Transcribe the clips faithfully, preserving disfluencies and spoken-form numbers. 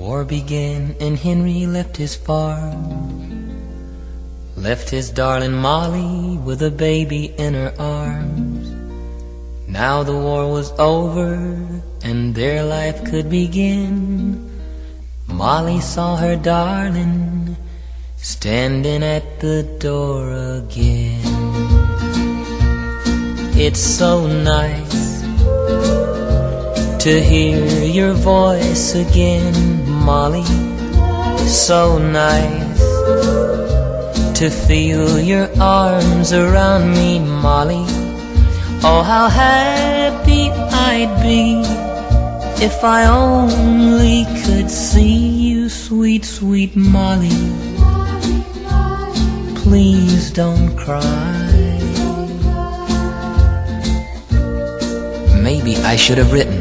war began and Henry left his farm, left his darling Molly with a baby in her arms. Now the war was over and their life could begin. Molly saw her darling standing at the door again. It's so nice to hear your voice again, Molly. So nice to feel your arms around me, Molly. Oh, how happy I'd be if I only could see you, sweet, sweet Molly. Please don't cry. Maybe I should have written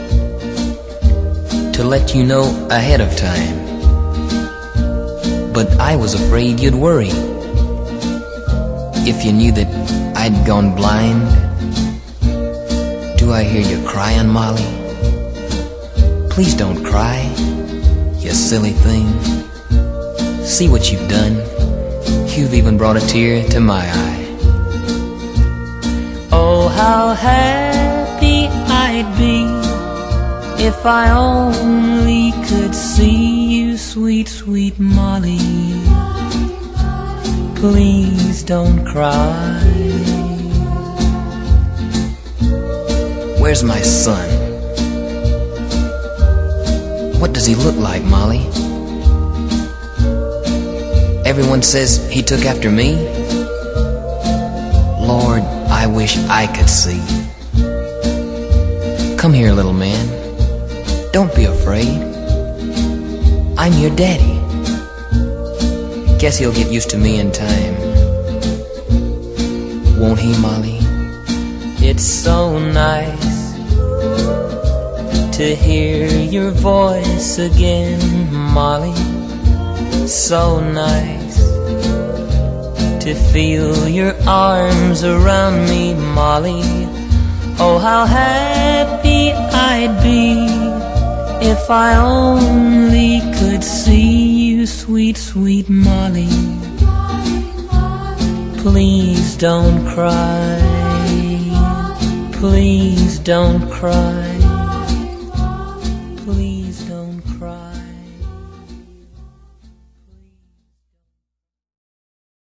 to let you know ahead of time, but I was afraid you'd worry if you knew that I'd gone blind. Do I hear you crying, Molly? Please don't cry, you silly thing. See what you've done. You've even brought a tear to my eye. Oh, how happy I'd be if I only could see you, sweet, sweet Molly. Please don't cry. Where's my son? What does he look like, Molly? Everyone says he took after me. Lord, I wish I could see. Come here, little man. Don't be afraid. I'm your daddy. Guess he'll get used to me in time. Won't he, Molly? It's so nice to hear your voice again, Molly. So nice to feel your arms around me, Molly. Oh, how happy I'd be if I only could see you, sweet, sweet Molly. Please don't cry. Please don't cry.